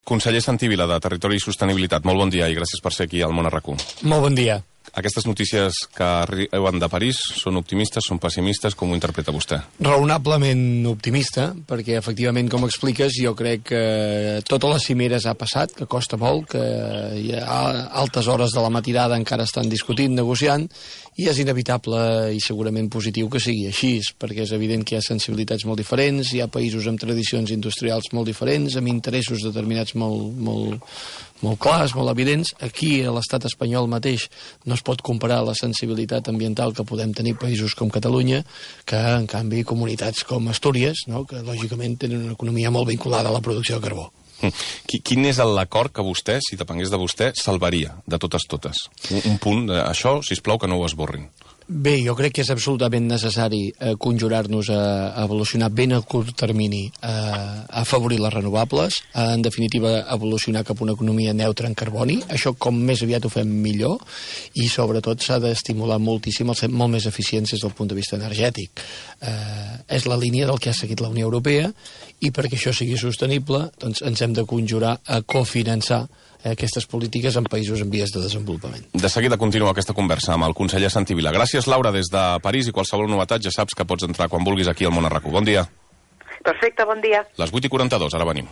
Conseller Santi Vila, de Territori i Sostenibilitat, molt bon dia i gràcies per ser aquí al Món RQ. Molt bon dia. Aquestes notícies que arriben de París són optimistes, són pessimistes, com ho interpreta vostè? Raonablement optimista, perquè efectivament, com expliques, jo crec que totes les cimeres ha passat, que costa molt, que hi ha altes hores de la matinada encara estan discutint, negociant, i és inevitable i segurament positiu que sigui així, perquè és evident que hi ha sensibilitats molt diferents, hi ha països amb tradicions industrials molt diferents, amb interessos determinats molt clars, molt evidents. Aquí, a l'estat espanyol mateix, no es pot comparar la sensibilitat ambiental que podem tenir països com Catalunya, que, en canvi, comunitats com Astúries, no?, que, lògicament, tenen una economia molt vinculada a la producció de carbó. Quin és l'acord que vostè, si depengués de vostè, salvaria de totes? Un punt, això, sisplau, que no ho esborrin. Bé, jo crec que és absolutament necessari conjurar-nos a evolucionar ben a curt termini, a afavorir les renovables, en definitiva evolucionar cap a una economia neutra en carboni. Això com més aviat ho fem millor, i sobretot s'ha d'estimular moltíssim el ser molt més eficients des del punt de vista energètic. És la línia del que ha seguit la Unió Europea, i perquè això sigui sostenible doncs ens hem de conjurar a cofinançar aquestes polítiques en països en vies de desenvolupament. De seguida continua aquesta conversa amb el conseller Santi Vila. Gràcies, Laura, des de París, i qualsevol novetat ja saps que pots entrar quan vulguis aquí al Món RQ. Bon dia. Perfecte, bon dia. Les 8:42, ara venim.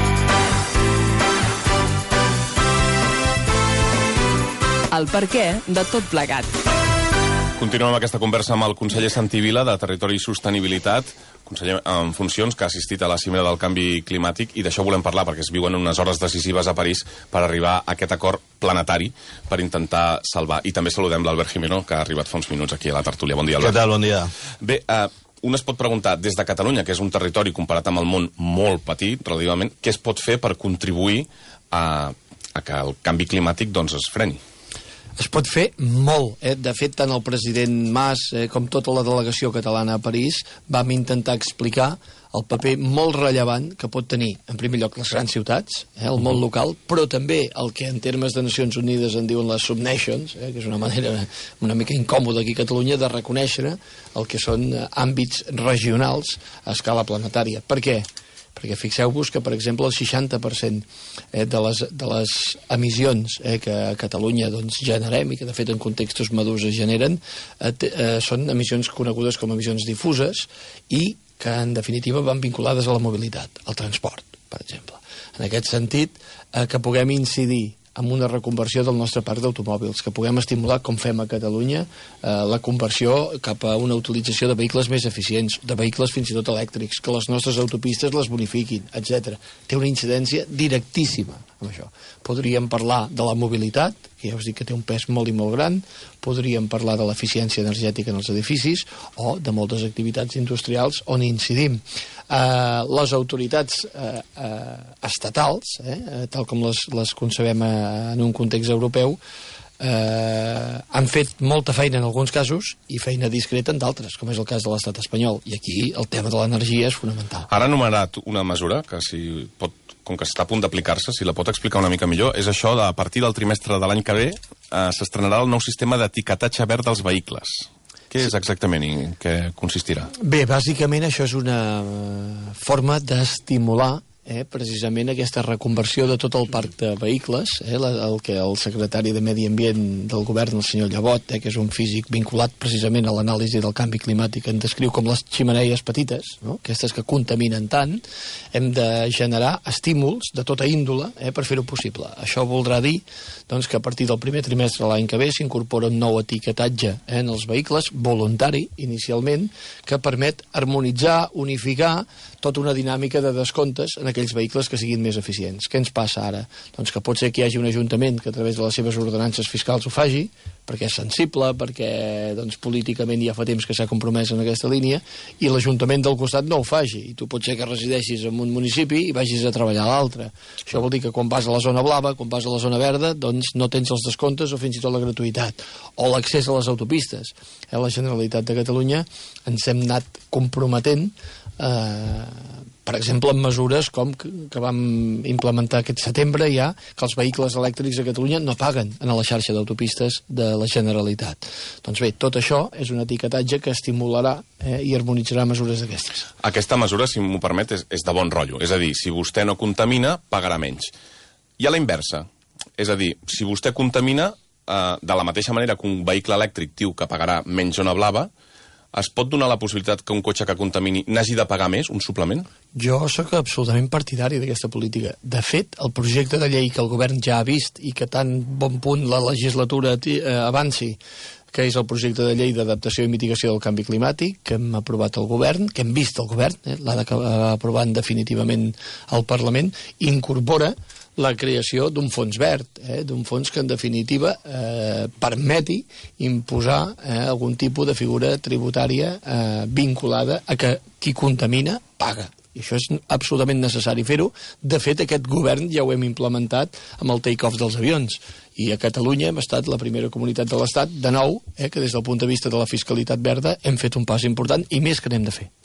El perquè de tot plegat. Continuem aquesta conversa amb el conseller Santi Vila, de Territori i Sostenibilitat, conseller en funcions, que ha assistit a la cimera del canvi climàtic, i d'això volem parlar perquè es viuen unes hores decisives a París per arribar a aquest acord planetari per intentar salvar. I també saludem l'Albert Jimeno, que ha arribat fa uns minuts aquí a la tertúlia. Bon dia, Albert. Què tal? Bon dia. Bé, un es pot preguntar, des de Catalunya, que és un territori comparat amb el món molt petit, relativament, què es pot fer per contribuir a que el canvi climàtic doncs, es freni? Es pot fer molt. De fet, tant el president Mas com tota la delegació catalana a París vam intentar explicar el paper molt rellevant que pot tenir, en primer lloc, les grans ciutats, el món local, però també el que en termes de Nacions Unides en diuen les subnations, que és una manera una mica incòmoda aquí a Catalunya de reconèixer el que són àmbits regionals a escala planetària. Per què? Perquè fixeu-vos que, per exemple, el 60% de les emissions que a Catalunya doncs, generem, i que de fet en contextos madurs es generen, són emissions conegudes com emissions difuses i que en definitiva van vinculades a la mobilitat, al transport, per exemple. En aquest sentit, que puguem incidir amb una reconversió del nostre parc d'automòbils, que puguem estimular, com fem a Catalunya, la conversió cap a una utilització de vehicles més eficients, de vehicles fins i tot elèctrics, que les nostres autopistes les bonifiquin, etc. Té una incidència directíssima amb això. Podríem parlar de la mobilitat, que ja us dic que té un pes molt i molt gran, podríem parlar de l'eficiència energètica en els edificis o de moltes activitats industrials on incidim. Les autoritats estatals, tal com les concebem en un context europeu, han fet molta feina en alguns casos i feina discreta en d'altres, com és el cas de l'estat espanyol. I aquí el tema de l'energia és fonamental. Ara ha enumerat una mesura que, com que està a punt d'aplicar-se, si la pot explicar una mica millor, és això de a partir del trimestre de l'any que ve s'estrenarà el nou sistema d'etiquetatge verd dels vehicles. Què és exactament i en què consistirà? Bé, bàsicament això és una forma d'estimular precisament aquesta reconversió de tot el parc de vehicles, el que el secretari de Medi Ambient del govern, el senyor Llebot, que és un físic vinculat precisament a l'anàlisi del canvi climàtic, en descriu com les ximeneies petites, no? Aquestes que contaminen tant. Hem de generar estímuls de tota índole per fer-ho possible. Això voldrà dir doncs, que a partir del primer trimestre de l'any que ve s'incorpora un nou etiquetatge en els vehicles, voluntari inicialment, que permet harmonitzar, unificar tota una dinàmica de descomptes en aquells vehicles que siguin més eficients. Què ens passa ara? Doncs que pot ser que hi hagi un ajuntament que a través de les seves ordenances fiscals ho faci, perquè és sensible, perquè doncs, políticament ja fa temps que s'ha compromès en aquesta línia, i l'Ajuntament del costat no ho faci. I tu pot ser que resideixis en un municipi i vagis a treballar a l'altre. Això vol dir que quan vas a la zona blava, quan vas a la zona verda, doncs no tens els descomptes o fins i tot la gratuïtat. O l'accés a les autopistes. La Generalitat de Catalunya ens hem anat comprometent per exemple, amb mesures com que vam implementar aquest setembre ja, que els vehicles elèctrics a Catalunya no paguen a la xarxa d'autopistes de la Generalitat. Doncs bé, tot això és un etiquetatge que estimularà i harmonitzarà mesures d'aquestes. Aquesta mesura, si m'ho permet, és de bon rotllo. És a dir, si vostè no contamina, pagarà menys. I a la inversa. És a dir, si vostè contamina, de la mateixa manera que un vehicle elèctric diu que pagarà menys zona blava, es pot donar la possibilitat que un cotxe que contamini n'hagi de pagar més, un suplement? Jo sóc absolutament partidari d'aquesta política. De fet, el projecte de llei que el govern ja ha vist i que tan bon punt la legislatura avanci, que és el projecte de llei d'adaptació i mitigació del canvi climàtic, que hem aprovat el govern, que hem vist el govern, l'ha d'acabar aprovant definitivament el Parlament, incorpora la creació d'un fons verd, d'un fons que en definitiva permeti imposar algun tipus de figura tributària vinculada a que qui contamina paga. I això és absolutament necessari fer-ho. De fet, aquest govern ja ho hem implementat amb el take-off dels avions. I a Catalunya hem estat la primera comunitat de l'Estat, de nou, que des del punt de vista de la fiscalitat verda hem fet un pas important i més que n'hem de fer.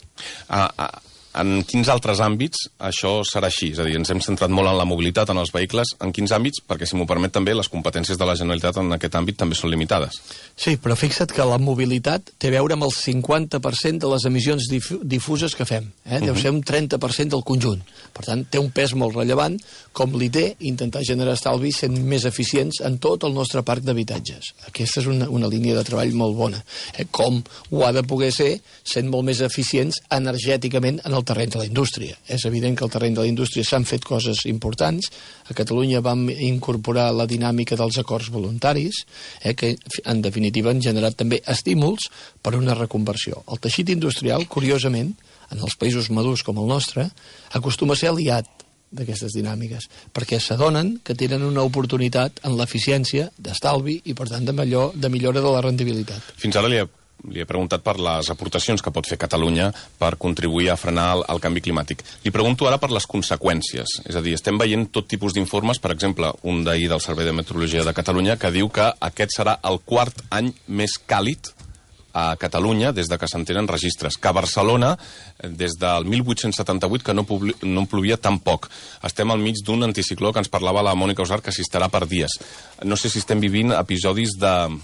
En quins altres àmbits això serà així? És a dir, ens hem centrat molt en la mobilitat, en els vehicles. En quins àmbits? Perquè, si m'ho permet també, les competències de la Generalitat en aquest àmbit també són limitades. Sí, però fixa't que la mobilitat té a veure amb el 50% de les emissions difuses que fem. Deu ser un 30% del conjunt. Per tant, té un pes molt rellevant, com li té intentar generar estalvi sent més eficients en tot el nostre parc d'habitatges. Aquesta és una línia de treball molt bona. Com ho ha de poder ser sent molt més eficients energèticament en el terreny de la indústria. És evident que al terreny de la indústria s'han fet coses importants. A Catalunya vam incorporar la dinàmica dels acords voluntaris, que en definitiva han generat també estímuls per a una reconversió. El teixit industrial, curiosament, en els països madurs com el nostre, acostuma a ser aliat d'aquestes dinàmiques, perquè s'adonen que tenen una oportunitat en l'eficiència d'estalvi i, per tant, de millora de la rendibilitat. Fins ara li he preguntat per les aportacions que pot fer Catalunya per contribuir a frenar el canvi climàtic. Li pregunto ara per les conseqüències. És a dir, estem veient tot tipus d'informes, per exemple, un d'ahir del Servei de Meteorologia de Catalunya, que diu que aquest serà el quart any més càlid a Catalunya des de que s'entenen registres, que a Barcelona, des del 1878, que no plovia tan poc. Estem al mig d'un anticicló que ens parlava la Mònica Usart, que s'hi estarà per dies. No sé si estem vivint episodis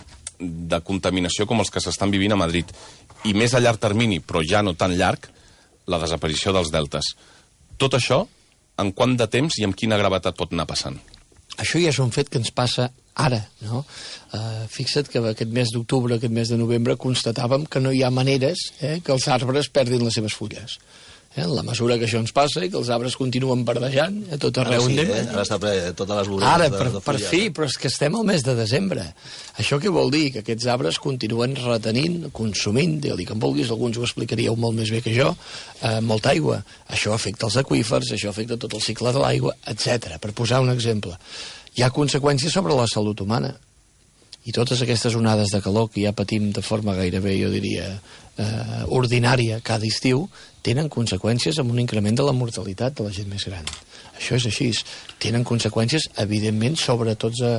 de contaminació com els que s'estan vivint a Madrid. I més a llarg termini, però ja no tan llarg, la desaparició dels deltes. Tot això, en quant de temps i amb quina gravetat pot anar passant? Això ja és un fet que ens passa ara, no? Fixa't que aquest mes d'octubre, aquest mes de novembre, constatàvem que no hi ha maneres que els arbres perdin les seves fulles. En la mesura que això ens passa i que els arbres continuen verdejant a tot arreu. Ara està ple totes les voreres ara, de per fi, però és que estem al mes de desembre. Això què vol dir? Que aquests arbres continuen retenint, consumint, digue-li que en vulguis, alguns ho explicaríeu molt més bé que jo, molta aigua. Això afecta els aqüífers, això afecta tot el cicle de l'aigua, etc. Per posar un exemple. Hi ha conseqüències sobre la salut humana. I totes aquestes onades de calor que ja patim de forma gairebé, jo diria, ordinària cada estiu, tenen conseqüències amb un increment de la mortalitat de la gent més gran. Això és així. Tenen conseqüències, evidentment, sobre tota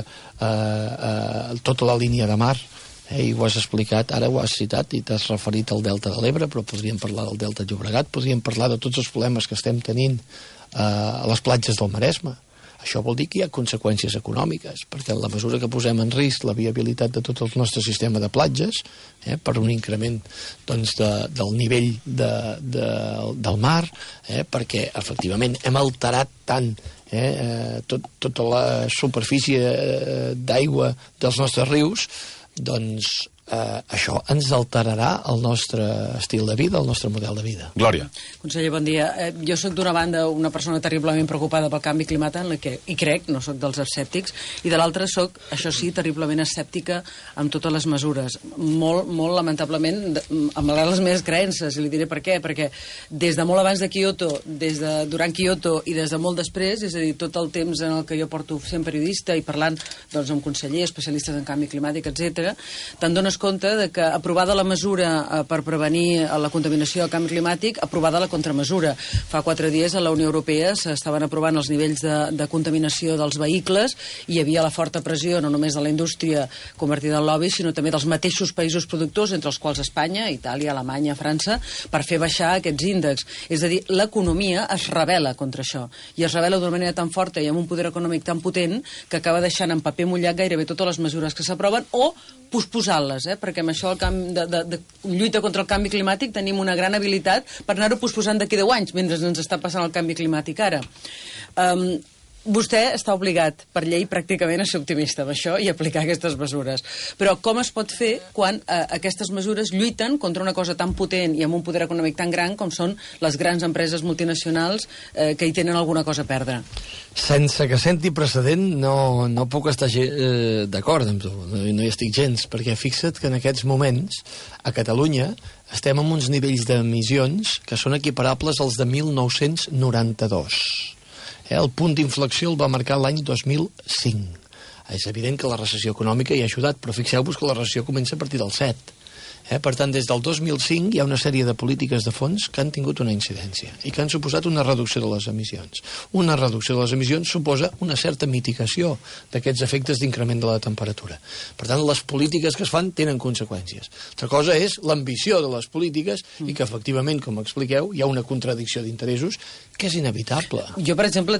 la línia de mar. I ho has explicat, ara ho has citat i t'has referit al Delta de l'Ebre, però podríem parlar del Delta Llobregat, podríem parlar de tots els problemes que estem tenint a les platges del Maresme. Això vol dir que hi ha conseqüències econòmiques, perquè en la mesura que posem en risc la viabilitat de tot el nostre sistema de platges, per un increment del nivell del mar, perquè efectivament hem alterat tant tota la superfície d'aigua dels nostres rius, doncs això ens alterarà el nostre estil de vida, el nostre model de vida. Glòria. Conseller, bon dia. Jo sóc d'una banda una persona terriblement preocupada pel canvi climàtic, i crec, no sóc dels escèptics, i de l'altra sóc, això sí, terriblement escèptica amb totes les mesures. Molt, molt lamentablement, malgrat les meves creences, i li diré per què, perquè des de molt abans de Kyoto, durant Kyoto i des de molt després, és a dir, tot el temps en el que jo porto sent periodista i parlant amb consellers, especialistes en canvi climàtic, etc., te'n dones dones compte de que aprovada la mesura per prevenir la contaminació del canvi climàtic, aprovada la contramesura. Fa 4 dies a la Unió Europea s'estaven aprovant els nivells de contaminació dels vehicles i hi havia la forta pressió no només de la indústria convertida en lobby, sinó també dels mateixos països productors, entre els quals Espanya, Itàlia, Alemanya, França, per fer baixar aquests índexs. És a dir, l'economia es rebel·la contra això. I es rebel·la d'una manera tan forta i amb un poder econòmic tan potent que acaba deixant en paper mullat gairebé totes les mesures que s'aproven o posposant-les, perquè amb això de lluita contra el canvi climàtic tenim una gran habilitat per anar-ho posposant d'aquí 10 anys, mentre ens està passant el canvi climàtic ara. Vostè està obligat per llei pràcticament a ser optimista amb això i aplicar aquestes mesures. Però com es pot fer quan aquestes mesures lluiten contra una cosa tan potent i amb un poder econòmic tan gran com són les grans empreses multinacionals que hi tenen alguna cosa a perdre? Sense que senti precedent no puc estar d'acord amb tu, no hi estic gens, perquè fixa't que en aquests moments a Catalunya estem amb uns nivells d'emissions que són equiparables als de 1992. El punt d'inflexió el va marcar l'any 2005. És evident que la recessió econòmica hi ha ajudat, però fixeu-vos que la recessió comença a partir del 7. Per tant, des del 2005 hi ha una sèrie de polítiques de fons que han tingut una incidència i que han suposat una reducció de les emissions. Una reducció de les emissions suposa una certa mitigació d'aquests efectes d'increment de la temperatura. Per tant, les polítiques que es fan tenen conseqüències. Altra cosa és l'ambició de les polítiques i que, efectivament, com expliqueu, hi ha una contradicció d'interessos que és inevitable. Jo, per exemple,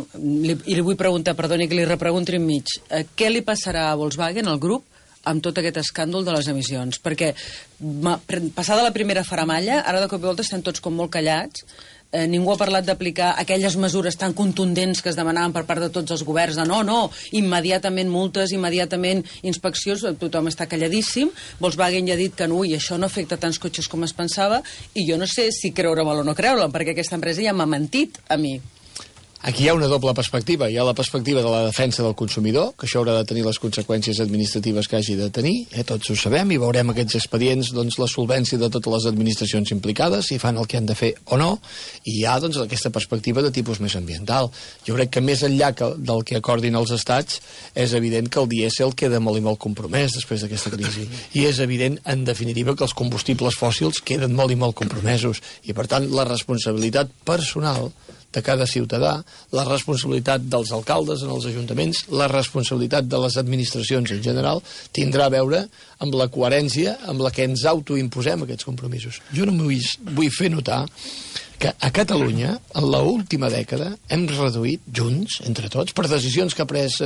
li vull preguntar, perdoni que li repregunti enmig, què li passarà a Volkswagen, al grup, amb tot aquest escàndol de les emissions? Perquè, passada la primera faramalla, ara de cop i volta estem tots com molt callats, ningú ha parlat d'aplicar aquelles mesures tan contundents que es demanaven per part de tots els governs, de no, immediatament multes, immediatament inspeccions, tothom està calladíssim, Volkswagen ja ha dit que no, i això no afecta tants cotxes com es pensava, i jo no sé si creure-me'l o no creure-me'l, perquè aquesta empresa ja m'ha mentit a mi. Aquí hi ha una doble perspectiva. Hi ha la perspectiva de la defensa del consumidor, que això haurà de tenir les conseqüències administratives que hagi de tenir, tots ho sabem, i veurem aquests expedients, doncs, la solvència de totes les administracions implicades, si fan el que han de fer o no, i hi ha, doncs, aquesta perspectiva de tipus més ambiental. Jo crec que més enllà del que acordin els estats, és evident que el dièsel queda molt i molt compromès després d'aquesta crisi, i és evident, en definitiva, que els combustibles fòssils queden molt i molt compromesos, i per tant, la responsabilitat personal de cada ciutadà, la responsabilitat dels alcaldes en els ajuntaments, la responsabilitat de les administracions en general, tindrà a veure amb la coherència amb la que ens autoimposem aquests compromisos. Jo no vull fer notar que a Catalunya, en l'última dècada, hem reduït junts, entre tots, per decisions que ha pres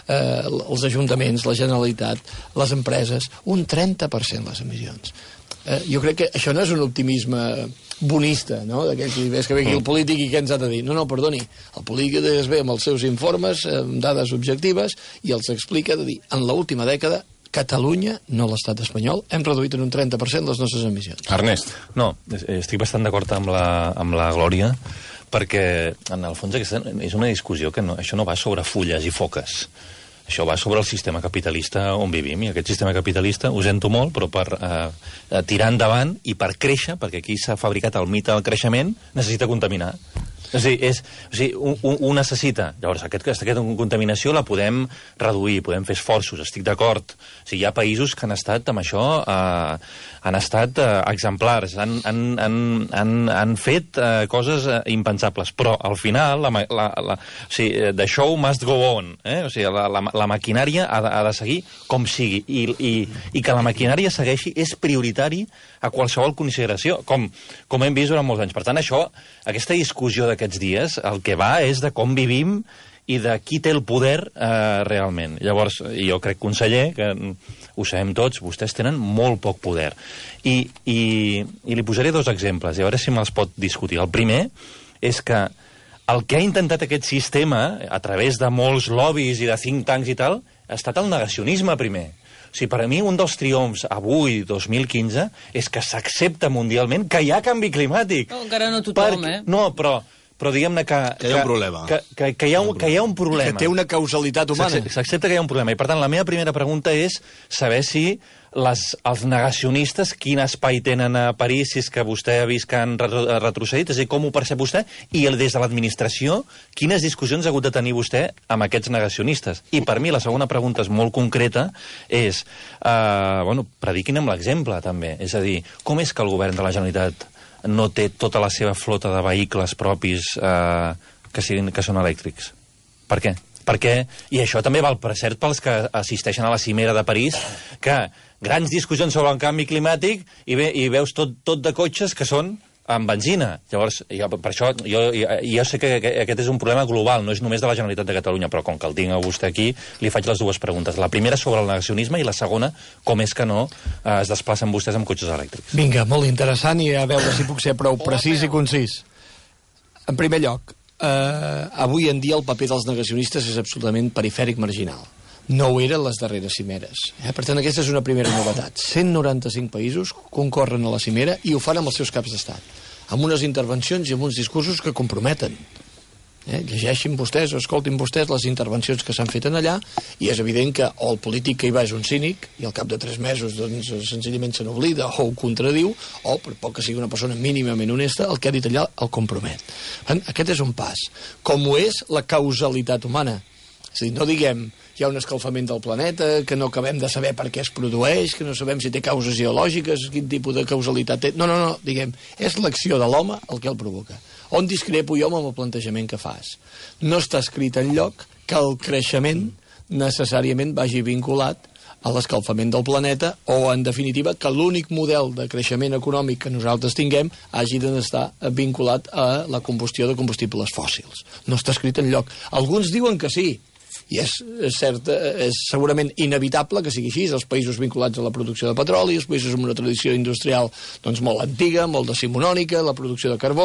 els ajuntaments, la Generalitat, les empreses, un 30% les emissions. Jo crec que això no és un optimisme bonista, no?, d'aquells que ve aquí el polític i què ens ha de dir. No, perdoni, el polític es ve amb els seus informes, amb dades objectives, i els explica de dir, en l'última dècada, Catalunya, no l'estat espanyol, hem reduït en un 30% les nostres emissions. Ernest. No, estic bastant d'acord amb la Glòria, perquè, en el fons, és una discussió que això no va sobre fulles i foques. Això va sobre el sistema capitalista on vivim, i aquest sistema capitalista, ho sento molt, però per tirar endavant i per créixer, perquè aquí s'ha fabricat el mite del creixement, necessita contaminar. És a dir, ho necessita. Llavors, aquesta contaminació la podem reduir, podem fer esforços, estic d'acord. O sigui, hi ha països que han estat amb això, han estat exemplars, han fet coses impensables, però al final the show must go on, o sigui, la maquinària ha de seguir com sigui, i que la maquinària segueixi és prioritari a qualsevol consideració, com hem vist durant molts anys. Per tant, aquesta discussió d'aquests dies, el que va és de com vivim i de qui té el poder realment. Llavors, jo crec, conseller, que ho sabem tots, vostès tenen molt poc poder. I li posaré 2 exemples, i a veure si me'ls pot discutir. El primer és que el que ha intentat aquest sistema, a través de molts lobbies i de think tanks i tal, ha estat el negacionisme primer. O sigui, per a mi, un dels triomfs avui, 2015, és que s'accepta mundialment que hi ha canvi climàtic. No, encara no tothom, No, però diguem-ne que hi ha un problema. Que hi ha un problema. Que té una causalitat humana. S'accepta que hi ha un problema. I, per tant, la meva primera pregunta és saber si els negacionistes, quin espai tenen a París, si és que vostè ha vist que han retrocedit, és a dir, com ho percep vostè, i des de l'administració, quines discussions ha hagut de tenir vostè amb aquests negacionistes? I per mi la segona pregunta és molt concreta, és, prediquin amb l'exemple, també. És a dir, com és que el govern de la Generalitat no té tota la seva flota de vehicles propis que són elèctrics? Per què? Perquè, i això també val per cert pels que assisteixen a la cimera de París, que grans discussions sobre el canvi climàtic i veus tot de cotxes que són amb benzina. Llavors, per això, jo sé que aquest és un problema global, no és només de la Generalitat de Catalunya, però com que el tinc a vostè aquí, li faig les dues preguntes. La primera sobre el negacionisme i la segona, com és que no es desplacen vostès amb cotxes elèctrics. Vinga, molt interessant, i a veure si puc ser prou precís i concís. En primer lloc, avui en dia el paper dels negacionistes és absolutament perifèric marginal. No ho eren les darreres cimeres. Per tant, aquesta és una primera novetat. 195 països concorren a la cimera i ho fan amb els seus caps d'estat, amb unes intervencions i amb uns discursos que comprometen. Llegeixin vostès o escoltin vostès les intervencions que s'han fet en allà, i és evident que o el polític que hi va és un cínic i al cap de 3 mesos doncs, senzillament se n'oblida o ho contradiu, o per poc que sigui una persona mínimament honesta, el que ha dit allà el compromet. Aquest és un pas. Com ho és la causalitat humana. És a dir, no diguem hi ha un escalfament del planeta, que no acabem de saber per què es produeix, que no sabem si té causes geològiques, quin tipus de causalitat té. No, diguem, és l'acció de l'home el que el provoca. On discrepo jo amb el plantejament que fas? No està escrit enlloc que el creixement necessàriament vagi vinculat a l'escalfament del planeta, o, en definitiva, que l'únic model de creixement econòmic que nosaltres tinguem hagi d'estar vinculat a la combustió de combustibles fòssils. No està escrit enlloc. Alguns diuen que sí, i és cert, és segurament inevitable que sigui així. Els països vinculats a la producció de petroli, els països amb una tradició industrial doncs, molt antiga, molt decimonònica, la producció de carbó,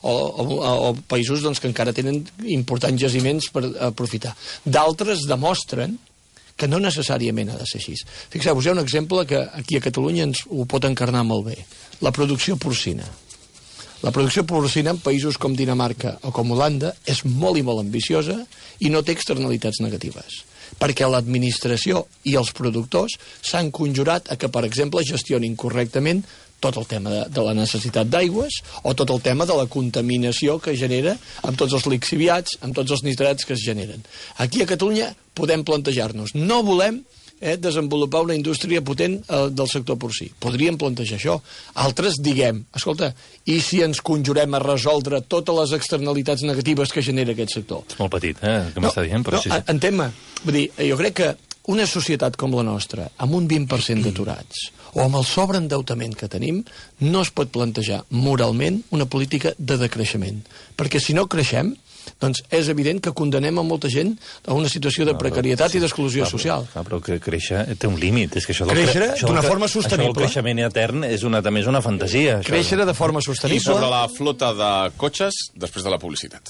o països doncs, que encara tenen importants jaciments per aprofitar. D'altres demostren que no necessàriament ha de ser així. Fixeu-vos, hi ha un exemple que aquí a Catalunya ens ho pot encarnar molt bé. La producció porcina. La producció porcina en països com Dinamarca o com Holanda és molt i molt ambiciosa i no té externalitats negatives, perquè l'administració i els productors s'han conjurat a que, per exemple, gestionin correctament tot el tema de la necessitat d'aigües o tot el tema de la contaminació que genera amb tots els lixiviats, amb tots els nitrats que es generen. Aquí a Catalunya podem plantejar-nos, no volem desenvolupar una indústria potent del sector porcí. Podríem plantejar això. Altres diguem, escolta, i si ens conjurem a resoldre totes les externalitats negatives que genera aquest sector? És molt petit, que m'està dient, però sí. Entén-me. Vull dir, jo crec que una societat com la nostra, amb un 20% d'aturats, o amb el sobreendeutament que tenim, no es pot plantejar moralment una política de decreixement. Perquè si no creixem, doncs és evident que condenem a molta gent a una situació de precarietat i d'exclusió social. Però que créixer té un límit. És que créixer d'una forma sostenible. Això del creixement etern també és una fantasia. Créixer de forma sostenible. I sobre la flota de cotxes, després de la publicitat.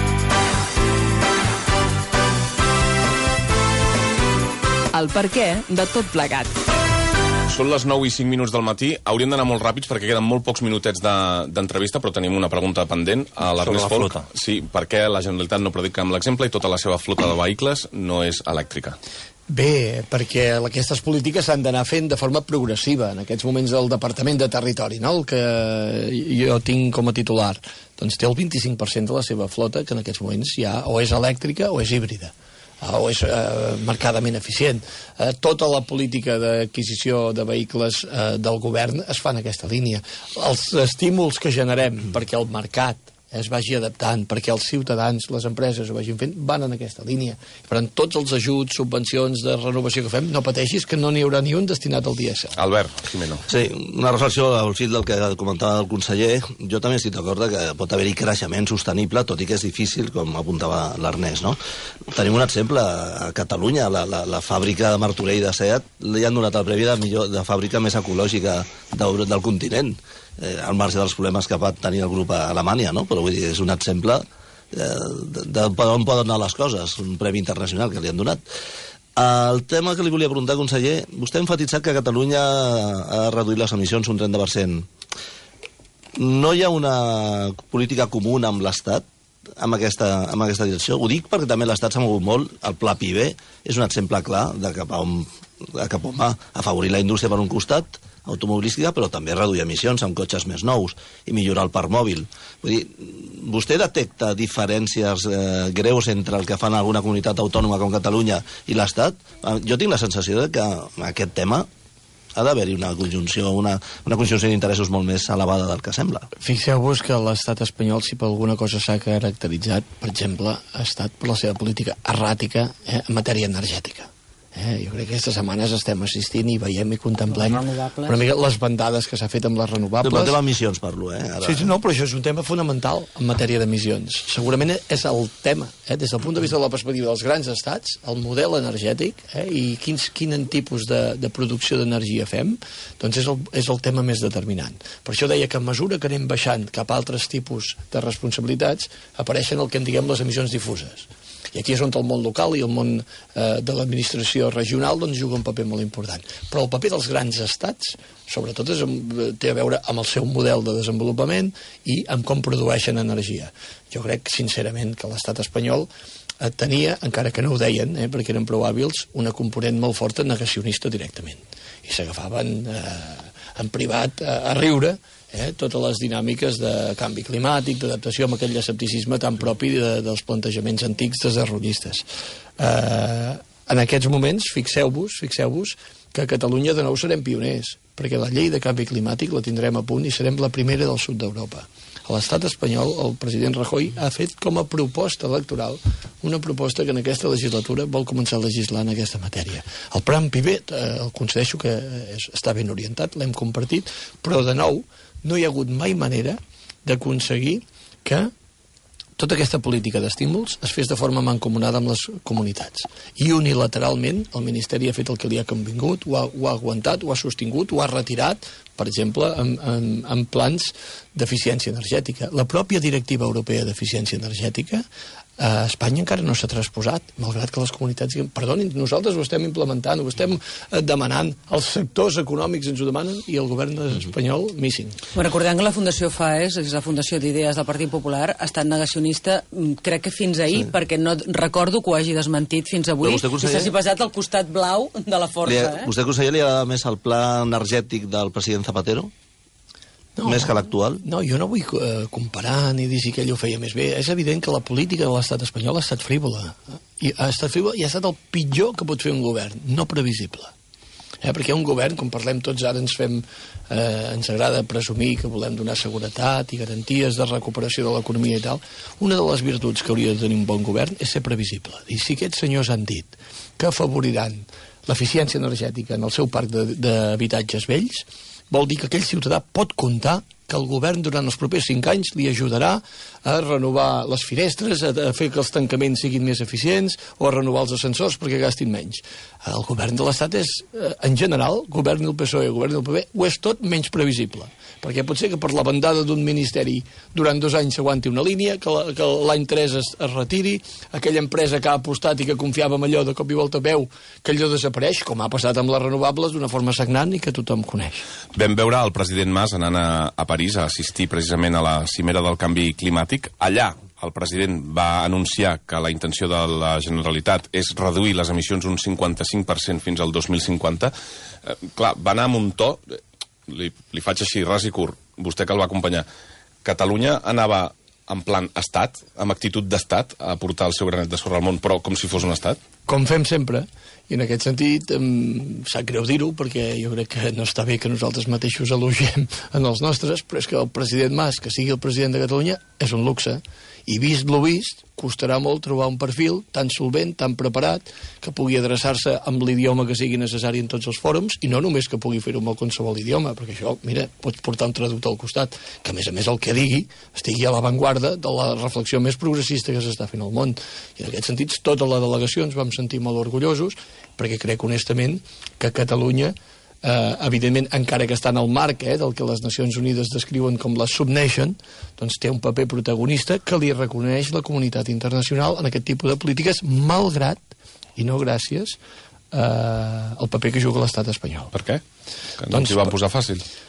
El perquè de tot plegat. Són les 9 i 5 minuts del matí. Hauríem d'anar molt ràpids perquè queden molt pocs minutets d'entrevista, però tenim una pregunta pendent a l'Ernest Folk. Flota. Sí, per què la Generalitat no predica amb l'exemple i tota la seva flota de vehicles no és elèctrica? Bé, perquè aquestes polítiques s'han d'anar fent de forma progressiva. En aquests moments el Departament de Territori, no? El que jo tinc com a titular, doncs té el 25% de la seva flota que en aquests moments ja o és elèctrica o és híbrida, o és marcadament eficient. Tota la política d'adquisició de vehicles del govern es fa en aquesta línia. Els estímuls que generem perquè el mercat es vagi adaptant, perquè els ciutadans, les empreses ho vagin fent, van en aquesta línia. Per tant, tots els ajuts, subvencions de renovació que fem, no pateixis que no n'hi haurà ni un destinat al dièsel. Albert Jimeno. Sí, una reflexió al fil del que comentava el conseller. Jo també estic d'acord que pot haver-hi creixement sostenible, tot i que és difícil, com apuntava l'Ernest, no? Tenim un exemple a Catalunya, la fàbrica de Martorell de Seat li han donat el premi de fàbrica més ecològica del continent, al marge dels problemes que va tenir el grup a Alemanya, no? Però vull dir, és un exemple de on poden anar les coses, un premi internacional que li han donat. El tema que li volia preguntar, conseller, vostè ha enfatitzat que Catalunya ha reduït les emissions un 30%. No hi ha una política comuna amb l'Estat amb aquesta direcció? Ho dic perquè també l'Estat s'ha mogut molt, el Pla PIB és un exemple clar de cap a on cap on va, afavorir la indústria per un costat, automobilística, però també reduir emissions amb cotxes més nous i millorar el parc mòbil. Vull dir, vostè detecta diferències greus entre el que fan alguna comunitat autònoma com Catalunya i l'Estat? Jo tinc la sensació de que aquest tema ha d'haver-hi una conjunció d'interessos molt més elevada del que sembla. Fixeu-vos que l'estat espanyol, si per alguna cosa s'ha caracteritzat, per exemple, ha estat per la seva política erràtica en matèria energètica. Jo crec que aquestes setmanes estem assistint i veiem i contemplem una mica les bandades que s'ha fet amb les renovables. El tema emissions parlo, Ara... Sí, no, però això és un tema fonamental en matèria d'emissions. Segurament és el tema, des del punt de vista de la perspectiva dels grans estats, el model energètic i quin tipus de producció d'energia fem, doncs és el tema més determinant. Per això deia que a mesura que anem baixant cap a altres tipus de responsabilitats, apareixen el que en diguem les emissions difuses. I aquí és on el món local i el món de l'administració regional doncs, juga un paper molt important. Però el paper dels grans estats, sobretot, té a veure amb el seu model de desenvolupament i amb com produeixen energia. Jo crec, sincerament, que l'estat espanyol tenia, encara que no ho deien, perquè eren prou hàbils, una component molt forta negacionista directament. I s'agafaven en privat a riure totes les dinàmiques de canvi climàtic, d'adaptació amb aquell escepticisme tan propi dels plantejaments antics desarrollistes. En aquests moments, fixeu-vos que a Catalunya de nou serem pioners, perquè la llei de canvi climàtic la tindrem a punt i serem la primera del sud d'Europa. A l'estat espanyol, el president Rajoy ha fet com a proposta electoral una proposta que en aquesta legislatura vol començar a legislar en aquesta matèria. El Plan Pivot, el concedeixo que està ben orientat, l'hem compartit, però de nou no hi ha hagut mai manera d'aconseguir que tota aquesta política d'estímuls es fes de forma mancomunada amb les comunitats. I unilateralment el Ministeri ha fet el que li ha convingut, ho ha aguantat, ho ha sostingut, ho ha retirat, per exemple, en plans d'eficiència energètica. La pròpia directiva europea d'eficiència energètica a Espanya encara no s'ha transposat, malgrat que les comunitats diguin, perdonin, nosaltres ho estem implementant, ho estem demanant, els sectors econòmics ens ho demanen i el govern espanyol missing. Recordem que la Fundació FAES, és la Fundació d'Idees del Partit Popular, ha estat negacionista, crec que fins ahir, perquè no recordo que ho hagi desmentit fins avui, i s'hagi passat al costat blau de la força. Vostè, conseller, li agrada més el pla energètic del president Zapatero? No, més que l'actual? No, jo no vull comparar ni dir si aquell ho feia més bé. És evident que la política de l'estat espanyol ha estat frívola. I ha estat el pitjor que pot fer un govern, no previsible. Perquè un govern, com parlem tots ara, ens agrada presumir que volem donar seguretat i garanties de recuperació de l'economia i tal. Una de les virtuts que hauria de tenir un bon govern és ser previsible. I si aquests senyors han dit que afavoriran l'eficiència energètica en el seu parc d'habitatges vells, vol dir que aquell ciutadà pot comptar que el govern durant els propers 5 anys li ajudarà a renovar les finestres, a fer que els tancaments siguin més eficients o a renovar els ascensors perquè gastin menys. El govern de l'Estat és, en general, governi el PSOE o governi el PP, ho és tot menys previsible. Perquè pot ser que per la bandada d'un ministeri durant 2 anys s'aguanti una línia, que l'any 3 es retiri, aquella empresa que ha apostat i que confiava en allò de cop i volta veu que allò desapareix, com ha passat amb les renovables d'una forma sagnant i que tothom coneix. Vam veure el president Mas anant a París a assistir precisament a la cimera del canvi climàtic. Allà el president va anunciar que la intenció de la Generalitat és reduir les emissions un 55% fins al 2050. Clar, va anar amb un to, li faig així, ras i curt, vostè que el va acompanyar. Catalunya anava en plan estat, amb actitud d'estat, a portar el seu granet de sorra al món, però com si fos un estat? Com fem sempre, i en aquest sentit sap greu dir-ho, perquè jo crec que no està bé que nosaltres mateixos elogiem en els nostres, però és que el president Mas, que sigui el president de Catalunya, és un luxe. I vist lo vist, costarà molt trobar un perfil tan solvent, tan preparat, que pugui adreçar-se amb l'idioma que sigui necessari en tots els fòrums, i no només que pugui fer-ho amb qualsevol idioma, perquè això, mira, pots portar un traductor al costat, que a més el que digui estigui a l'avantguarda de la reflexió més progressista que s'està fent al món. I en aquest sentit, tota la delegació ens vam sentir molt orgullosos, perquè crec honestament que Catalunya, evidentment, encara que està en el marc del que les Nacions Unides descriuen com la subnation, doncs té un paper protagonista que li reconeix la comunitat internacional en aquest tipus de polítiques, malgrat, i no gràcies, el paper que juga l'estat espanyol. Per què? Que no ens hi van posar fàcil?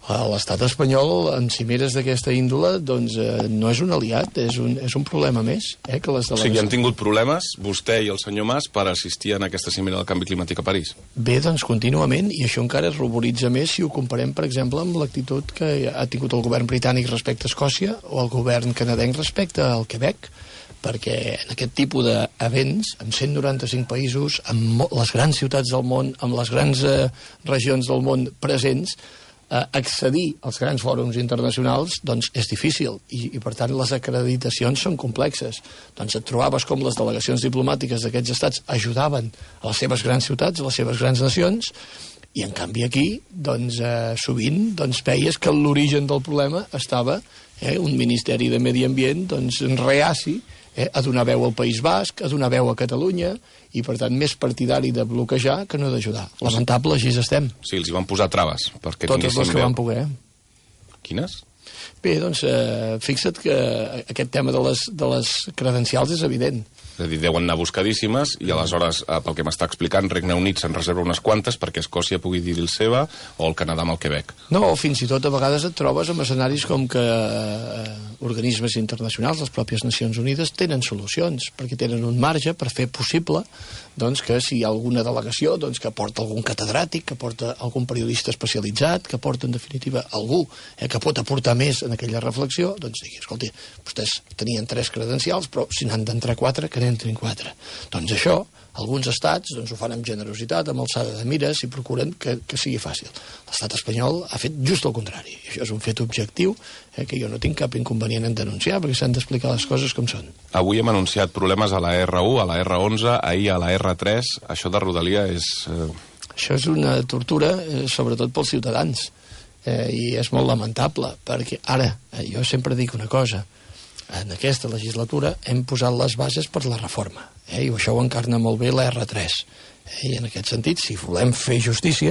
L'estat espanyol, en cimeres d'aquesta índole, doncs no és un aliat, és un problema més. Que les delegacions... O sigui, han tingut problemes, vostè i el senyor Mas, per assistir en aquesta cimera del canvi climàtic a París? Bé, doncs contínuament, i això encara es ruboritza més si ho comparem, per exemple, amb l'actitud que ha tingut el govern britànic respecte a Escòcia o el govern canadenc respecte al Quebec, perquè en aquest tipus d'events, amb 195 països, amb les grans ciutats del món, amb les grans regions del món presents, accedir als grans fòrums internacionals doncs és difícil i per tant les acreditacions són complexes. Doncs et trobaves com les delegacions diplomàtiques d'aquests estats ajudaven a les seves grans ciutats, a les seves grans nacions, i en canvi aquí doncs, sovint doncs, veies que l'origen del problema estava un Ministeri de Medi Ambient doncs, reaci a donar veu al País Basc, a donar veu a Catalunya, i per tant més partidari de bloquejar que no d'ajudar. Lamentable, així estem. Sí, els hi van posar traves. Totes les que van poder. Quines? Bé, doncs fixa't que aquest tema de les credencials és evident. És a dir, deuen anar buscadíssimes i aleshores, pel que m'està explicant, Regne Unit se'n reserva unes quantes perquè Escòcia pugui dir el seva o el Canadà amb el Quebec. No, fins i tot a vegades et trobes en escenaris com que organismes internacionals, les pròpies Nacions Unides, tenen solucions, perquè tenen un marge per fer possible doncs, que si hi ha alguna delegació doncs, que porta algun catedràtic, que porta algun periodista especialitzat, que porta, en definitiva, algú que pot aportar més en aquella reflexió, doncs digui, escolti, vostès tenien 3 credencials, però si n'han d'entrar 4, que n'entrin 4. Doncs això, alguns estats doncs, ho fan amb generositat, amb alçada de mires, i procuren que sigui fàcil. L'estat espanyol ha fet just el contrari. I això és un fet objectiu que jo no tinc cap inconvenient en denunciar, perquè s'han d'explicar les coses com són. Avui hem anunciat problemes a la R1, a la R11, ahir a la R3. Això de Rodalia és... Això és una tortura, sobretot pels ciutadans. I és molt lamentable, perquè ara, jo sempre dic una cosa, en aquesta legislatura hem posat les bases per la reforma, i això ho encarna molt bé la R3. I en aquest sentit, si volem fer justícia,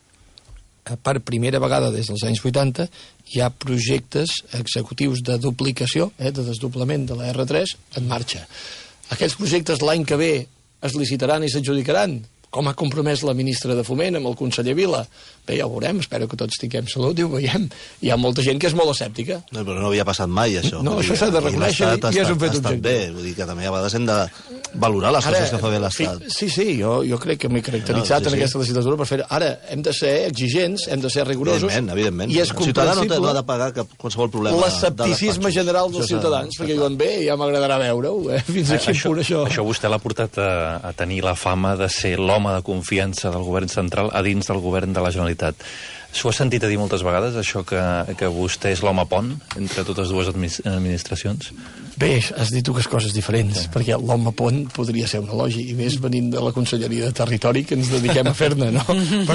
per primera vegada des dels anys 80 hi ha projectes executius de duplicació, de desdoblament de la R3 en marxa. Aquests projectes l'any que ve es licitaran i s'adjudicaran, com ha compromès la ministra de Foment amb el conseller Vila. Bé, ja ho veurem, espero que tots tinguem salut i ho veiem. Hi ha molta gent que és molt escèptica. No, però no havia passat mai, això. No, això s'ha de reconèixer i és un fet objectiu. Bé, vull dir que també a vegades hem de valorar les coses que fa bé l'Estat. Sí, jo crec que m'he caracteritzat en aquesta legislatura per fer-ho. Ara, hem de ser exigents, hem de ser rigorosos. Evidentment. I és comprensible. El ciutadà no ha de pagar qualsevol problema. L'escepticisme general dels ciutadans, perquè diuen, bé, ja m'agradarà veure-ho, fins a quin punt això... Això vostè l'ha portat a tenir la fama de ser l'home de confiança del govern central a dins del govern de la Generalitat. S'ho ha sentit a dir moltes vegades, això que vostè és l'home pont entre totes dues administracions? Bé, has dit dues coses diferents, perquè l'home pont podria ser un elogi, i més venint de la Conselleria de Territori, que ens dediquem a fer-ne, no?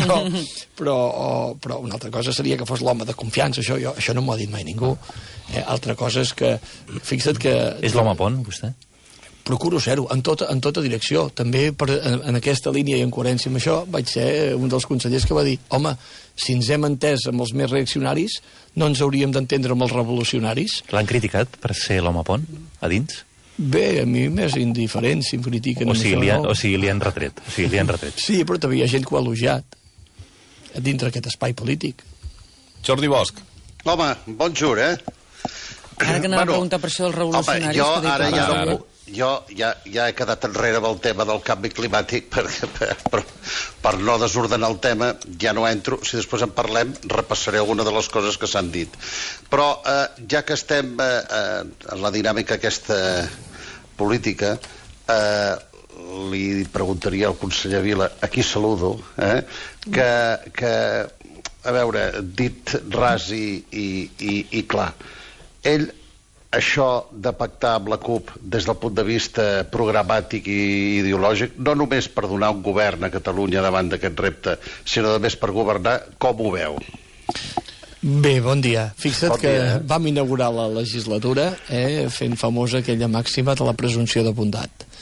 Però una altra cosa seria que fos l'home de confiança, això no m'ho ha dit mai ningú. Altra cosa és que, fixa't que... És l'home pont, vostè? Procuro ser-ho, en tota direcció. També en aquesta línia i en coherència amb això vaig ser un dels consellers que va dir home, si ens hem entès amb els més reaccionaris, no ens hauríem d'entendre amb els revolucionaris. L'han criticat per ser l'home pont, a dins? Bé, a mi m'és indiferent si em critiquen o sigui, li han retret. Sí, però també hi ha gent que ho ha elogiat dintre aquest espai polític. Jordi Bosch. Home, bonjour, Ara que anava a preguntar per això dels revolucionaris... Home, jo ja he quedat enrere del tema del canvi climàtic perquè per no desordenar el tema ja no entro. Si després en parlem, repassaré alguna de les coses que s'han dit. Però ja que estem en la dinàmica aquesta política, li preguntaria al conseller Vila, a qui saludo, que a veure, dit ras i clar, ell això de pactar amb la CUP des del punt de vista programàtic i ideològic, no només per donar un govern a Catalunya davant d'aquest repte, sinó només per governar, com ho veu? Bé, bon dia. Fixa't que vam inaugurar la legislatura fent famosa aquella màxima de la presumpció de bondat.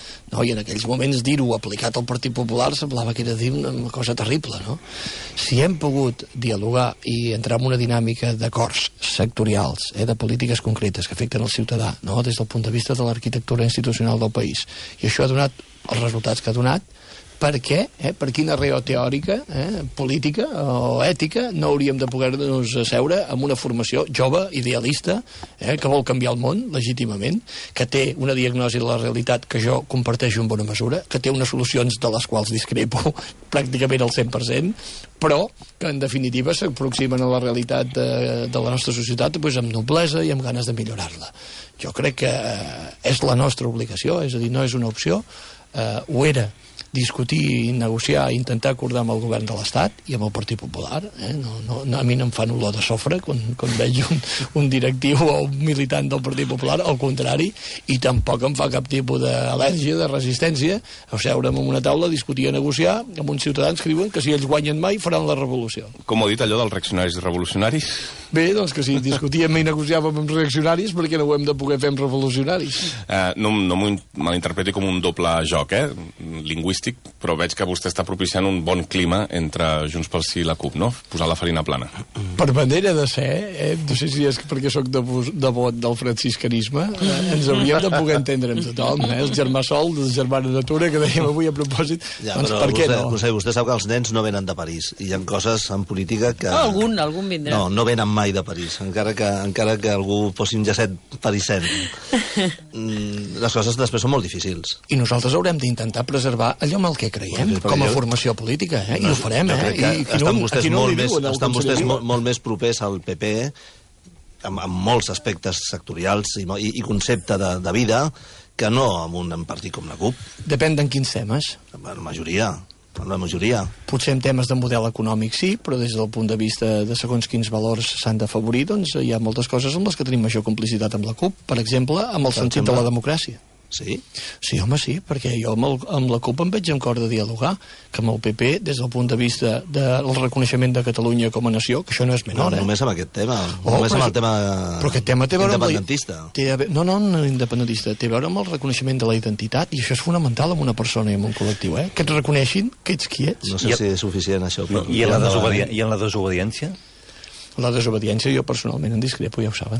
no? I en aquells moments dir-ho aplicat al Partit Popular semblava que era dir una cosa terrible, no? Si hem pogut dialogar i entrar en una dinàmica d'acords sectorials, de polítiques concretes que afecten el ciutadà, no? Des del punt de vista de l'arquitectura institucional del país, i això ha donat els resultats que ha donat, per què? Per quina raó teòrica, política o ètica no hauríem de poder-nos asseure amb una formació jove, idealista, que vol canviar el món legítimament, que té una diagnosi de la realitat que jo comparteixo en bona mesura, que té unes solucions de les quals discrepo pràcticament al 100%, però que en definitiva s'aproximen a la realitat de la nostra societat doncs, amb noblesa i amb ganes de millorar-la. Jo crec que és la nostra obligació, és a dir, no és una opció, ho era discutir, negociar, intentar acordar amb el govern de l'Estat i amb el Partit Popular. A mi no em fan olor de sofre quan veig un directiu o un militant del Partit Popular, al contrari, i tampoc em fa cap tipus d'al·lèrgia, de resistència, asseure'm en una taula, discutir i negociar amb uns ciutadans que diuen que si ells guanyen mai faran la revolució. Com ho ha dit allò dels reaccionaris i revolucionaris? Bé, doncs que si discutíem i negociàvem amb reaccionaris, perquè no ho hem de poder fer amb revolucionaris? No m'ho malinterpreti com un doble joc, lingüístic, però veig que vostè està propiciant un bon clima entre Junts pel Sí i la CUP, no? Posar la farina plana. Per manera de ser, no sé si és perquè sóc devot del franciscanisme, ens hauríem de poder entendre amb tothom, el germà Sol, el germà Natura, que dèiem avui a propòsit, ja, doncs per què no? Vostè sap que els nens no venen de París, i hi ha coses en política que... Algun vindrà. No venen mai de París, encara que algú fos un llacet parisenc. Les coses després són molt difícils. I nosaltres haurem d'intentar preservar allò amb el que creiem, com a formació política, i ho farem, Estan vostès molt més propers al PP amb molts aspectes sectorials i concepte de vida que no amb un partit com la CUP. Depèn d'en quins temes. La majoria. Potser en temes de model econòmic sí, però des del punt de vista de segons quins valors s'han d'afavorir, doncs hi ha moltes coses amb les que tenim major complicitat amb la CUP, per exemple, amb el sentit de la democràcia. Sí? Sí, home, sí, perquè jo amb la CUP em veig amb cor de dialogar, que amb el PP, des del punt de vista del reconeixement de Catalunya com a nació, que això no és menor, No, només amb aquest tema, amb el tema però aquest tema té a veure independentista. No independentista, té a veure amb el reconeixement de la identitat, i això és fonamental en una persona i en un col·lectiu, que et reconeixin que ets qui ets. No sé si és suficient, això. I en la desobediència? La desobediència jo personalment en discrepo, ja ho saben.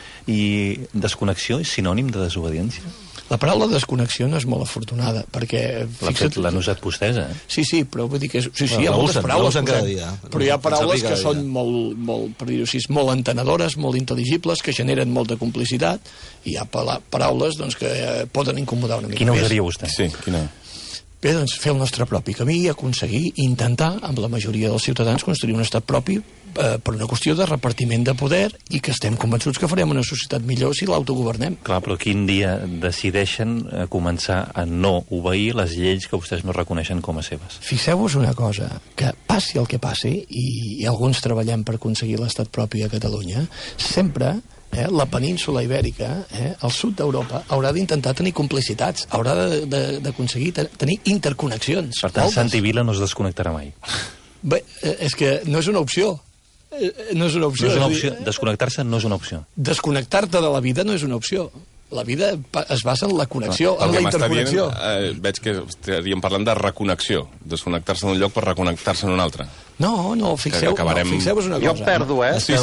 I desconnexió és sinònim de desobediència? La paraula desconnexió no és molt afortunada, perquè... L'han usat vostès, Sí, però vull dir que... Sí, hi ha moltes paraules, però hi ha paraules que són molt, per dir-ho així, molt entenedores, molt intel·ligibles, que generen molta complicitat, i hi ha paraules que poden incomodar una mica més. Quina usaria vostè? Sí, quina? Bé, doncs fer el nostre propi camí i aconseguir, intentar, amb la majoria dels ciutadans, construir un estat propi per una qüestió de repartiment de poder i que estem convençuts que farem una societat millor si l'autogovernem. Clar, però quin dia decideixen començar a no obeir les lleis que vostès no reconeixen com a seves? Fixeu-vos una cosa, que passi el que passi, i alguns treballem per aconseguir l'estat propi a Catalunya, sempre la península ibèrica, el sud d'Europa, haurà d'intentar tenir complicitats, haurà d'aconseguir tenir interconnexions. Per tant, Santi Vila no es desconnectarà mai. Bé, és que no és una opció. No és una opció. Desconnectar-se no és una opció. Desconnectar-te de la vida no és una opció. La vida es basa en la connexió, en la interconnexió. Veig que estaríem parlant de reconnexió, desconnectar-se d'un lloc per reconnectar-se en un altre. No, fixeu-vos una cosa. Jo perdo, Sí,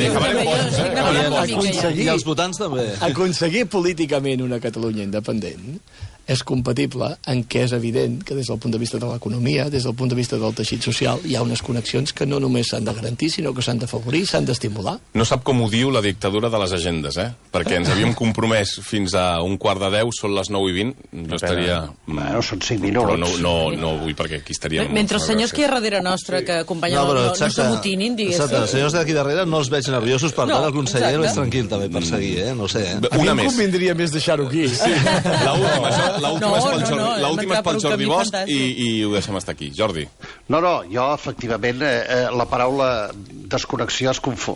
I els votants també. Aconseguir políticament una Catalunya independent és compatible en què és evident que des del punt de vista de l'economia, des del punt de vista del teixit social, hi ha unes connexions que no només s'han de garantir, sinó que s'han d'afavorir, s'han d'estimular. No sap com ho diu la dictadura de les agendes, perquè ens havíem compromès fins a 1:15, són les 9:20, jo estaria... Bueno, són 5 minuts. Però no vull, perquè aquí estaríem... Mentre els senyors que hi ha darrere nostre, que acompanyen no s'amotinin, diguéssim. Exacte, els senyors d'aquí darrere no els veig nerviosos, per tant el conseller el veig tranquil també per seguir, no sé. A mi em convindria més deixar-ho aquí. L'última és pel Jordi Bosch i ho deixem estar aquí. Jordi. No, jo, efectivament, la paraula desconnexió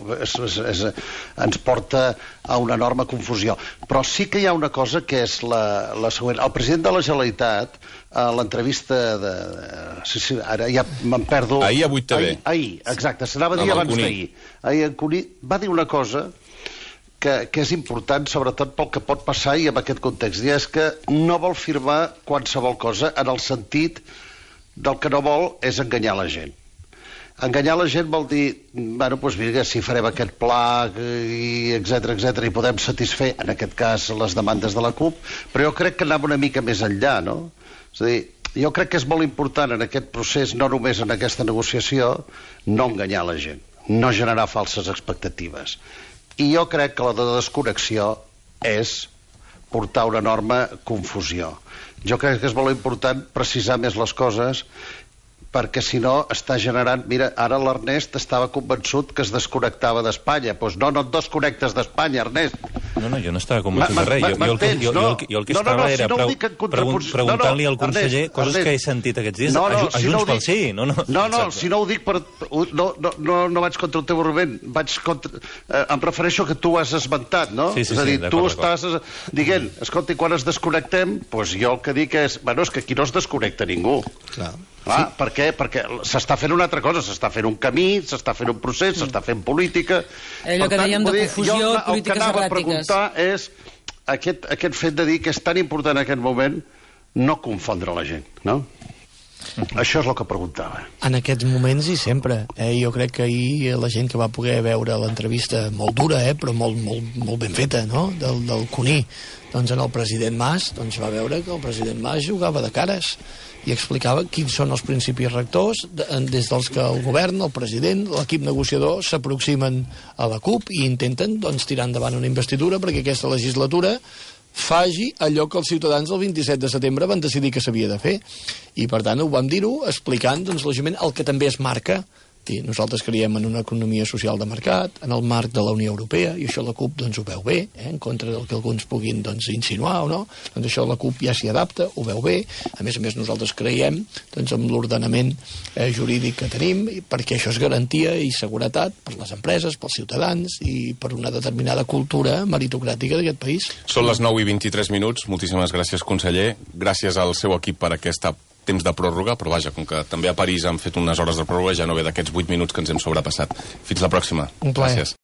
ens porta a una enorme confusió. Però sí que hi ha una cosa que és la següent. El president de la Generalitat, a l'entrevista de... Sí, ara ja me'n perdo... Ahir a 8TV. Ahir, exacte, s'anava a dir abans d'ahir. Ahir en Cuní va dir una cosa que és important, sobretot pel que pot passar i en aquest context, i és que no vol firmar qualsevol cosa en el sentit del que no vol és enganyar la gent. Enganyar la gent vol dir, bueno, doncs mira, si farem aquest pla, i etcètera, i podem satisfer, en aquest cas, les demandes de la CUP, però jo crec que anava una mica més enllà, no? És a dir, jo crec que és molt important en aquest procés, no només en aquesta negociació, no enganyar la gent, no generar falses expectatives. I jo crec que la de desconnexió és portar una enorme confusió. Jo crec que és molt important precisar més les coses, perquè si no està generant... Mira, ara l'Ernest estava convençut que es desconnectava d'Espanya. Doncs no et desconnectes d'Espanya, Ernest. No, jo no estava convençut de res. Jo el que estava era preguntant-li al conseller coses que he sentit aquests dies a Junts pel Sí. No, si no ho dic per... No vaig contra el teu argument, em refereixo que tu has esmentat, no? Sí, és a dir, tu estàs dient, escolta, quan es desconnectem, doncs jo el que dic és, bueno, és que aquí no es desconnecta ningú. Clar, per què? Perquè s'està fent una altra cosa, s'està fent un camí, s'està fent un procés, s'està fent política. Allò que dèiem de confusió, polítiques erràtiques. El que anava a preguntar és aquest fet de dir que és tan important en aquest moment no confondre la gent, no? Això és el que preguntava. En aquests moments i sempre. Jo crec que ahir la gent que va poder veure l'entrevista molt dura, però molt ben feta, no?, del Cuní, doncs en el president Mas, doncs va veure que el president Mas jugava de cares i explicava quins són els principis rectors des dels que el govern, el president, l'equip negociador s'aproximen a la CUP i intenten doncs, tirar endavant una investidura perquè aquesta legislatura faci allò que els ciutadans el 27 de setembre van decidir que s'havia de fer. I, per tant, ho vam dir-ho explicant, doncs, lògicament, el que també es marca. I nosaltres creiem en una economia social de mercat, en el marc de la Unió Europea, i això la CUP doncs, ho veu bé, en contra del que alguns puguin doncs, insinuar o no. Doncs això la CUP ja s'hi adapta, ho veu bé. A més, nosaltres creiem doncs, en l'ordenament jurídic que tenim, perquè això és garantia i seguretat per les empreses, pels ciutadans i per una determinada cultura meritocràtica d'aquest país. Són les 9:23. Moltíssimes gràcies, conseller. Gràcies al seu equip per aquesta temps de pròrroga, però vaja, com que també a París han fet unes hores de pròrroga, ja no ve d'aquests 8 minuts que ens hem sobrepassat. Fins la pròxima. Un plaer. Gràcies.